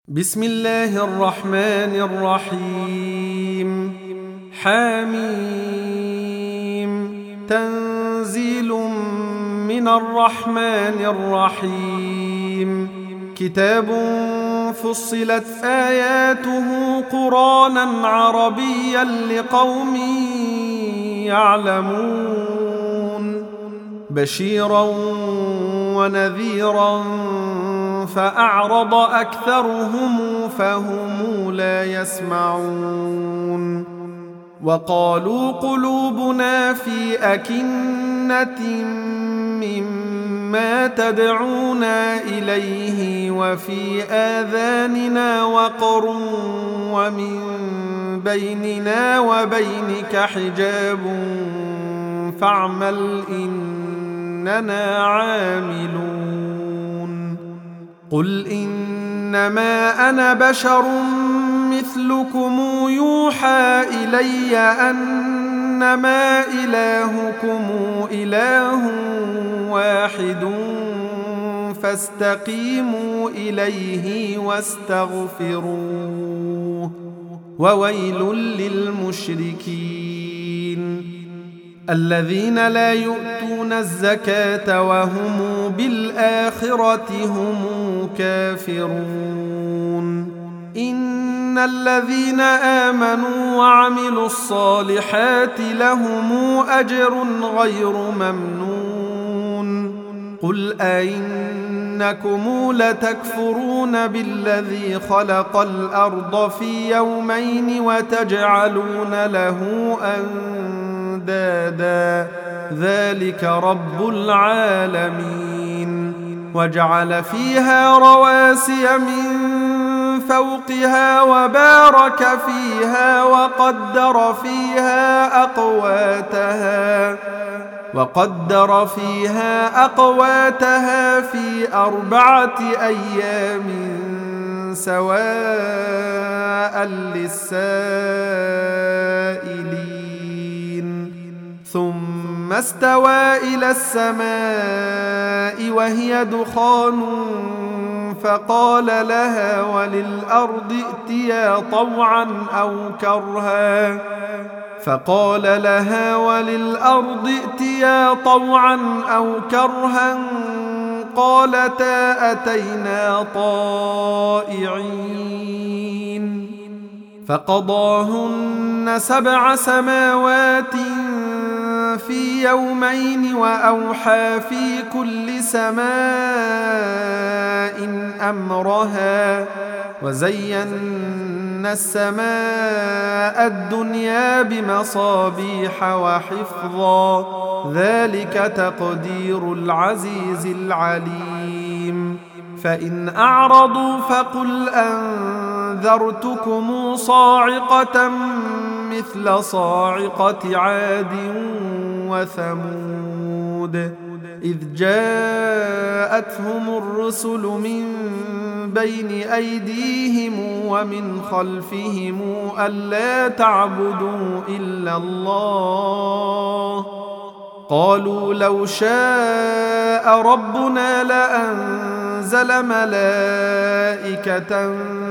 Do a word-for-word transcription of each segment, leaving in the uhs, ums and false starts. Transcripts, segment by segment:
بسم الله الرحمن الرحيم. حميم. تنزيل من الرحمن الرحيم. كتاب فصلت آياته قرآنا عربيا لقوم يعلمون، بشيرا ونذيرا فأعرض أكثرهم فهم لا يسمعون. وقالوا قلوبنا في أكنة مما تدعونا إليه وفي آذاننا وقر ومن بيننا وبينك حجاب فاعمل إننا عاملون. قل إنما أنا بشر مثلكم يوحى إلي أنما إلهكم إله واحد فاستقيموا إليه واستغفروه وويل للمشركين الذين لا يؤتون الزكاة وهم بالآخرة هم كافرون. إن الذين آمنوا وعملوا الصالحات لهم أجر غير ممنون. قل أئنكم لتكفرون بالذي خلق الأرض في يومين وتجعلون له أندادا ذلك رب العالمين. وجعل فيها رواسي من فوقها وبارك فيها وقدر فيها أقواتها وقدر فيها أقواتها في أربعة أيام سواء للسائلين. ثم استوى إلى السماء وهي دخان فقال لها وللأرض ائتيا طوعا أو كرها فقال لها وللأرض ائتيا طوعا أو كرها قالتا أتينا طائعين. فقضاهن سبع سماوات في يومين وأوحى في كل سماء أمرها وزينا السماء الدنيا بمصابيح وحفظا ذلك تقدير العزيز العليم. فإن أعرضوا فقل أنذرتكم صاعقة مثل صاعقة عاد وثمود إذ جاءتهم الرسل من بين أيديهم ومن خلفهم ألا تعبدوا إلا الله قالوا لو شاء ربنا لأنزل ملائكة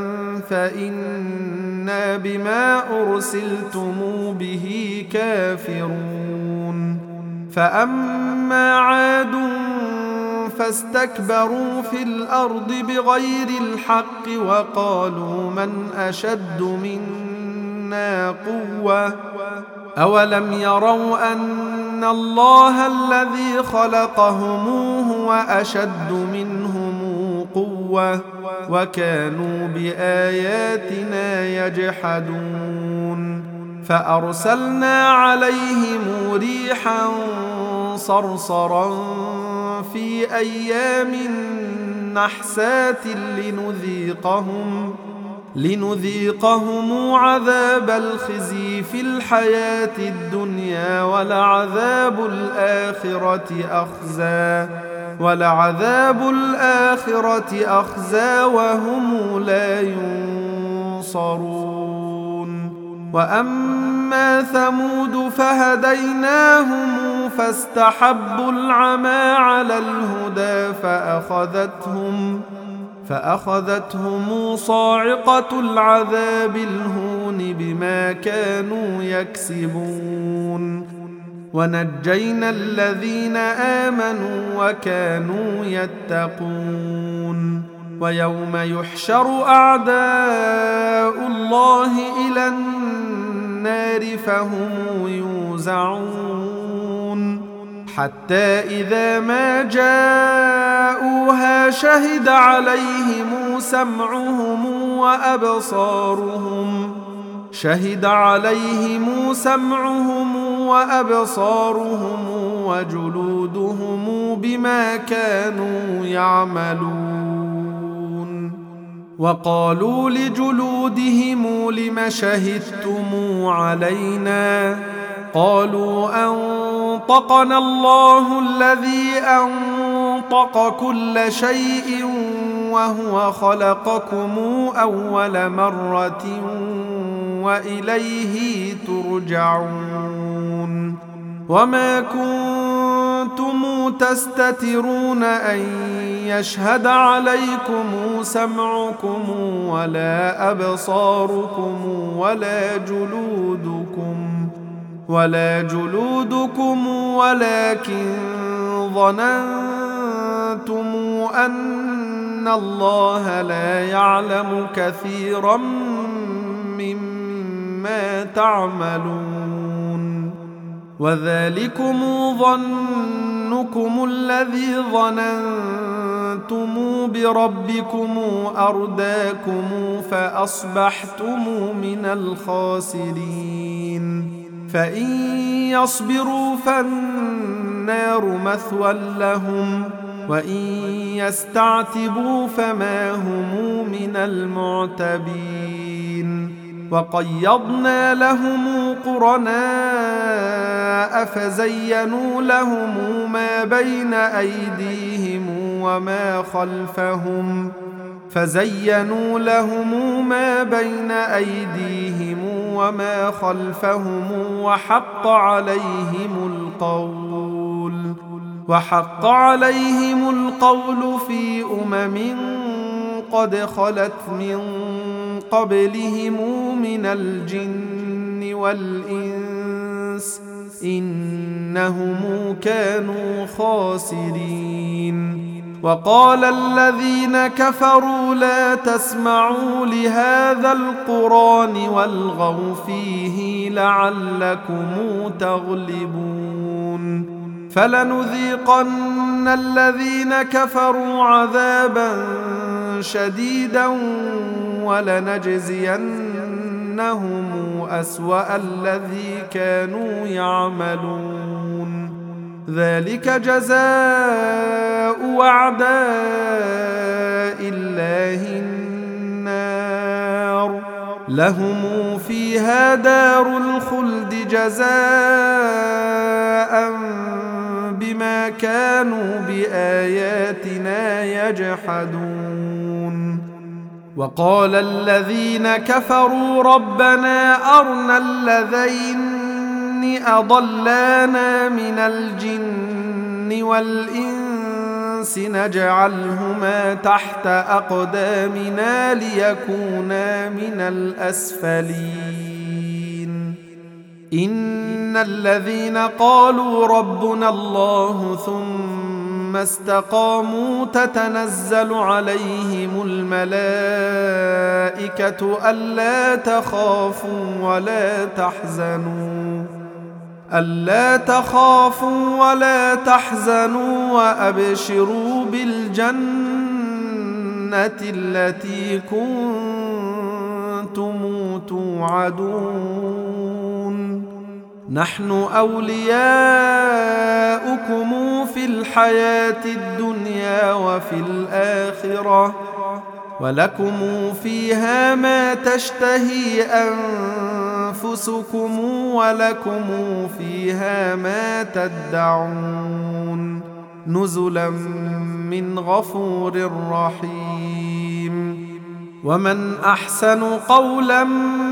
فإنا بما أرسلتم به كافرون. فأما عاد فاستكبروا في الأرض بغير الحق وقالوا من أشد منا قوة أولم يروا أن الله الذي خلقهم هو أشد منهم قوة وكانوا بآياتنا يجحدون. فأرسلنا عليهم ريحا صرصرا في أيام نحسات لنذيقهم لنذيقهم عذاب الخزي في الحياة الدنيا ولعذاب الآخرة أخزى ولعذاب الآخرة أخزى وهم لا ينصرون. وأما ثمود فهديناهم فاستحبوا العمى على الهدى فأخذتهم فأخذتهم صاعقة العذاب الهون بما كانوا يكسبون ونجينا الذين آمنوا وكانوا يتقون ويوم يحشر أعداء الله إلى النار فهم يوزعون حتى إذا ما جاءوها شهد عليهم سمعهم وأبصارهم شهد عليهم سمعهم وأبصارهم وجلودهم بما كانوا يعملون وقالوا لجلودهم لم شهدتم علينا قالوا أنطقنا الله الذي أنطق كل شيء وهو خلقكم أول مرة وإليه ترجعون وما كنتم تستترون أن يشهد عليكم سمعكم ولا أبصاركم ولا جلودكم ولا جلودكم ولكن ظننتم أن الله لا يعلم كثيرا مما تعملون وذلكم ظنكم الذي ظننتم بربكم أرداكم فأصبحتم من الخاسرين فإن يصبروا فالنار مثوى لهم وإن يستعتبوا فما هم من المعتبين وقيضنا لهم قرناء فزينوا لهم ما بين أيديهم وما خلفهم فزينوا لهم ما بين أيديهم وما خلفهم وحق عليهم القول وحق عليهم القول في أمم قد خلت من قبلهم من الجن والإنس إنهم كانوا خاسرين وقال الذين كفروا لا تسمعوا لهذا القرآن والغوا فيه لعلكم تغلبون فلنذيقن الذين كفروا عذابا شديدا ولنجزينهم أسوأ الذي كانوا يعملون ذلك جزاء أعداء الله النار لهم فيها دار الخلد جزاء بما كانوا بآياتنا يجحدون وقال الذين كفروا ربنا أرنا الذين أضلانا من الجن والإنس نجعلهما تحت أقدامنا ليكونا من الأسفلين إن الذين قالوا ربنا الله ثم استقاموا تتنزل عليهم الملائكة ألا تخافوا ولا تحزنوا ألا تخافوا ولا تحزنوا وأبشروا بالجنة التي كنتم توعدون نحن أولياؤكم في الحياة الدنيا وفي الآخرة ولكم فيها ما تشتهي أنفسكم ولكم فيها ما تدعون نزلا من غفور رحيم ومن أحسن قولا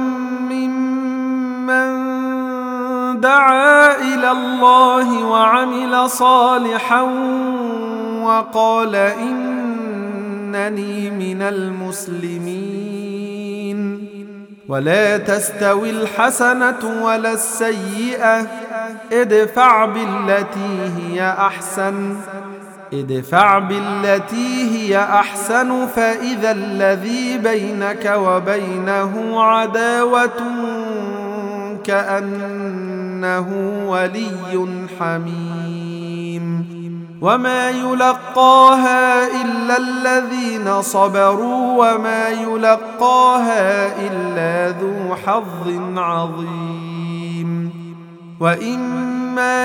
ممن دعا إلى الله وعمل صالحا وقال إن إنني من المسلمين ولا تستوي الحسنة ولا السيئة ادفع بالتي هي أحسن ادفع بالتي هي أحسن فإذا الذي بينك وبينه عداوة كأنه ولي حميم وما يلقاها إلا الذين صبروا وما يلقاها إلا ذو حظ عظيم وإما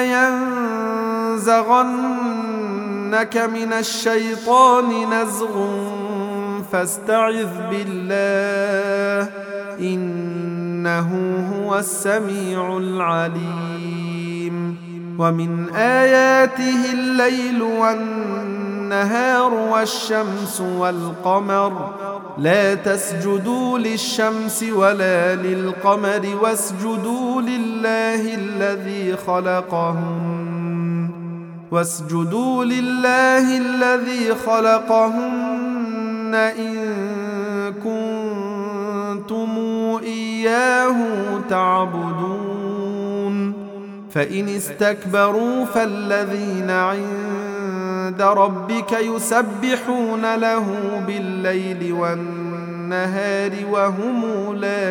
ينزغنك من الشيطان نزغ فاستعذ بالله إنه هو السميع العليم ومن آياته الليل والنهار والشمس والقمر لا تسجدوا للشمس ولا للقمر واسجدوا لله الذي خلقهن واسجدوا لله الذي خلقهن إن كنتم إياه تعبدون فإن استكبروا فالذين عند ربك يسبحون له بالليل والنهار وهم لا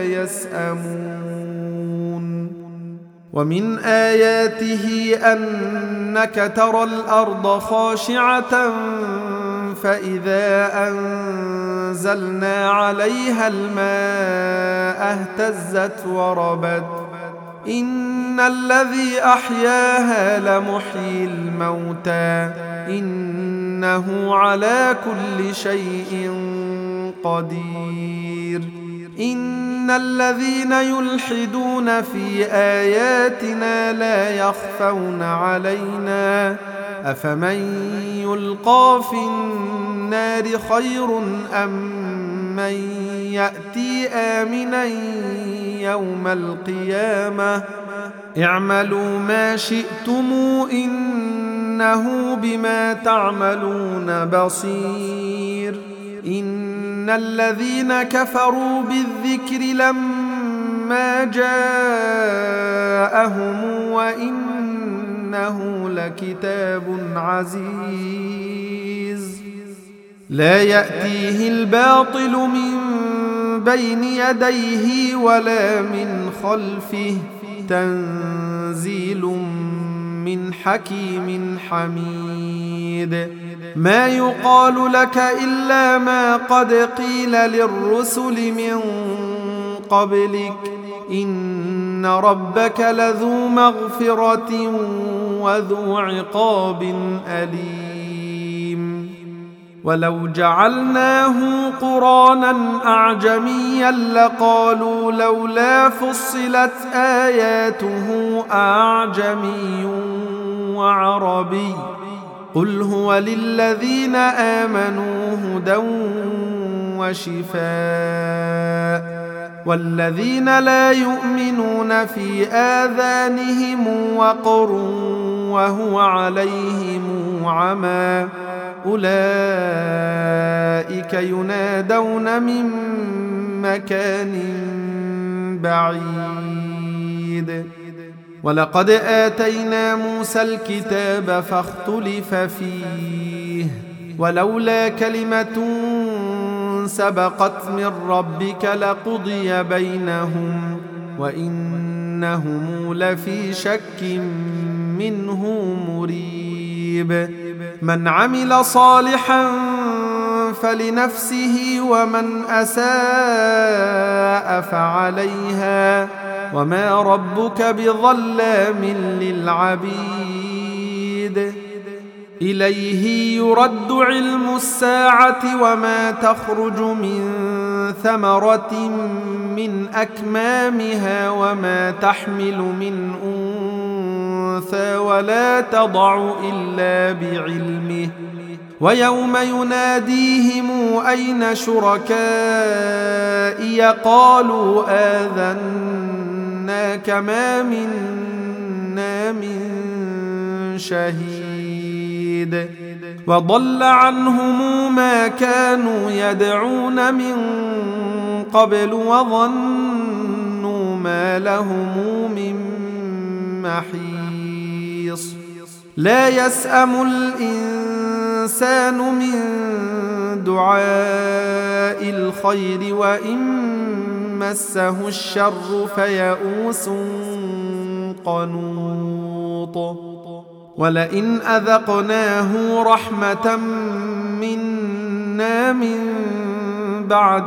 يسأمون ومن آياته أنك ترى الأرض خاشعة فإذا أنزلنا عليها الماء اهتزت وربت إن الذي أحياها لمحيي الموتى إنه على كل شيء قدير إن الذين يلحدون في آياتنا لا يخفون علينا أفمن يلقى في النار خير أم من يأتي آمنا يوم القيامة اعملوا ما شئتم إنه بما تعملون بصير إن الذين كفروا بالذكر لما جاءهم وإنه لكتاب عزيز لا يأتيه الباطل من بين يديه ولا من خلفه تنزيل من حكيم حميد ما يقال لك إلا ما قد قيل للرسل من قبلك إن ربك لذو مغفرة وذو عقاب أليم ولو جعلناه قرآنا أعجميا لقالوا لولا فصلت آياته أعجمي وعربي قل هو للذين آمنوا هدى وشفاء والذين لا يؤمنون في آذانهم وقر وهو عليهم عمى أولئك ينادون من مكان بعيد ولقد آتينا موسى الكتاب فاختلف فيه ولولا كلمة سبقت من ربك لقضي بينهم وإنهم لفي شك منه مريب من عمل صالحا فلنفسه ومن أساء فعليها وما ربك بظلام للعبيد إليه يرد علم الساعة وما تخرج من ثمرة من أكمامها وما تحمل من أنثى ولا تضع إلا بعلمه ويوم يناديهم أين شركائي قالوا آذناك ما منا من شهيد وضل عنهم ما كانوا يدعون من قبل وظنوا ما لهم من محيص لا يسأم الإنسان من دعاء الخير وإن مسه الشر فيئوس قنوط ولئن أذقناه رحمة منا من بعد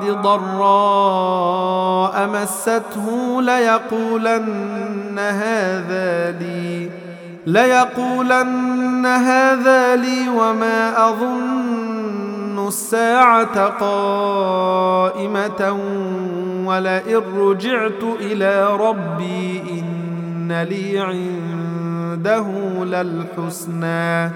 ضراء مسته ليقولن هذا لي ليقولن هذا لي وما أظن الساعة قائمة ولئن رجعت إلى ربي إن لي عنده للحسنى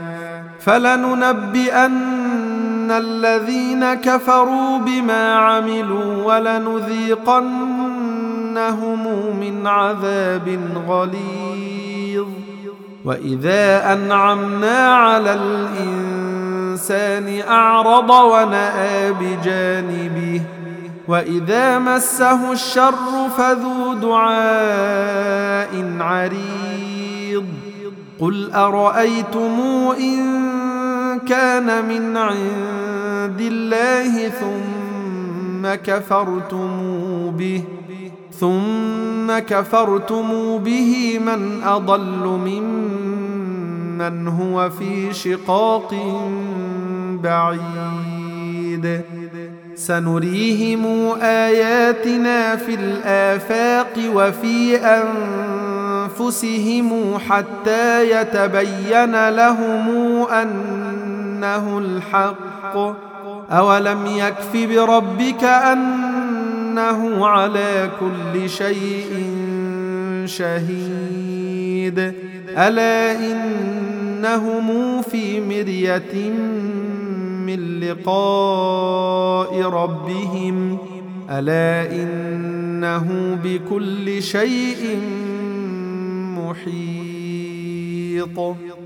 فلننبئن الذين كفروا بما عملوا ولنذيقنهم من عذاب غليظ وإذا أنعمنا على الإنسان أعرض ونأى بجانبه وإذا مسه الشر فذو دعاء عريض قل أرأيتم إن كان من عند الله ثم كفرتم به ثم كفرتم به من أضل ممن هو في شقاق بعيد سنريهم آياتنا في الآفاق وفي أنفسهم حتى يتبين لهم أنه الحق أولم يكف بربك أنه على كل شيء شهيد ألا إنهم في مرية من لقاء ربهم ألا إنه بكل شيء محيط